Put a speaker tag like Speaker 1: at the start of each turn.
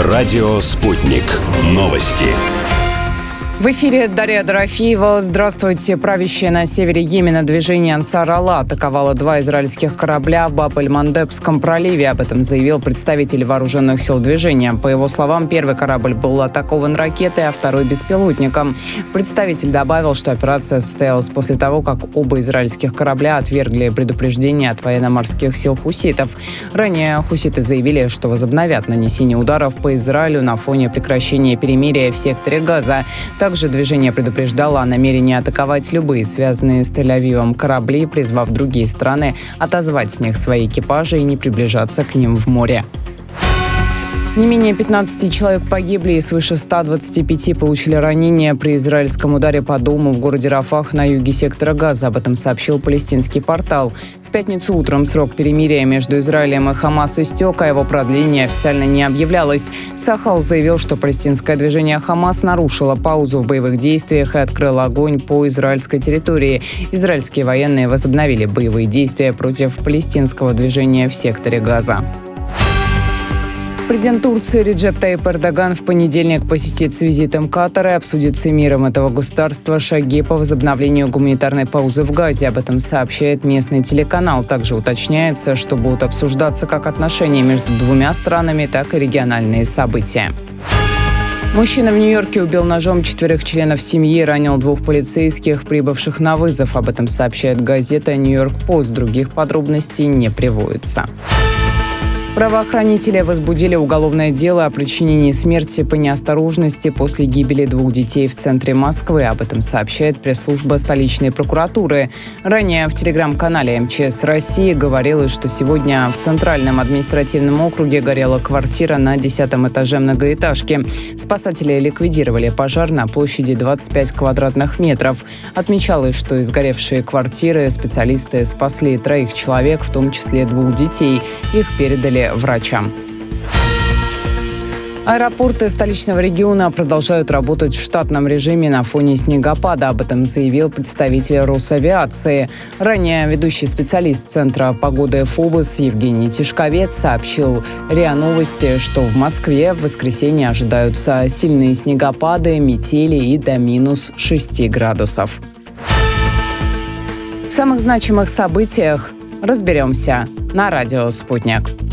Speaker 1: Радио «Спутник». Новости.
Speaker 2: В эфире Дарья Дорофеева. Здравствуйте. Правящее на севере Йемена движение Ансар-Алла атаковало 2 израильских корабля в Баб-эль-Мандебском проливе. Об этом заявил представитель вооруженных сил движения. По его словам, первый корабль был атакован ракетой, а второй – беспилотником. Представитель добавил, что операция состоялась после того, как оба израильских корабля отвергли предупреждение от военно-морских сил хуситов. Ранее хуситы заявили, что возобновят нанесение ударов по Израилю на фоне прекращения перемирия в секторе Газа. Также движение предупреждало о намерении атаковать любые связанные с Тель-Авивом корабли, призвав другие страны отозвать с них свои экипажи и не приближаться к ним в море. Не менее 15 человек погибли и свыше 125 получили ранения при израильском ударе по дому в городе Рафах на юге сектора Газа. Об этом сообщил палестинский портал. В пятницу утром срок перемирия между Израилем и Хамас истек, а его продление официально не объявлялось. Цахал заявил, что палестинское движение Хамас нарушило паузу в боевых действиях и открыло огонь по израильской территории. Израильские военные возобновили боевые действия против палестинского движения в секторе Газа. Президент Турции Реджеп Тайип Эрдоган в понедельник посетит с визитом Катар и обсудит с эмиром этого государства шаги по возобновлению гуманитарной паузы в Газе. Об этом сообщает местный телеканал. Также уточняется, что будут обсуждаться как отношения между двумя странами, так и региональные события. Мужчина в Нью-Йорке убил ножом 4 членов семьи и ранил 2 полицейских, прибывших на вызов. Об этом сообщает газета «Нью-Йорк Пост». Других подробностей не приводится. Правоохранители возбудили уголовное дело о причинении смерти по неосторожности после гибели 2 детей в центре Москвы. Об этом сообщает пресс-служба столичной прокуратуры. Ранее в телеграм-канале МЧС России говорилось, что сегодня в Центральном административном округе горела квартира на 10-м этаже многоэтажки. Спасатели ликвидировали пожар на площади 25 квадратных метров. Отмечалось, что из горевшей квартиры специалисты спасли 3 человек, в том числе 2 детей. Их передали врачам. Аэропорты столичного региона продолжают работать в штатном режиме на фоне снегопада. Об этом заявил представитель Росавиации. Ранее ведущий специалист Центра погоды ФОБОС Евгений Тишковец сообщил РИА Новости, что в Москве в воскресенье ожидаются сильные снегопады, метели и до минус 6 градусов. В самых значимых событиях разберемся на радио «Спутник».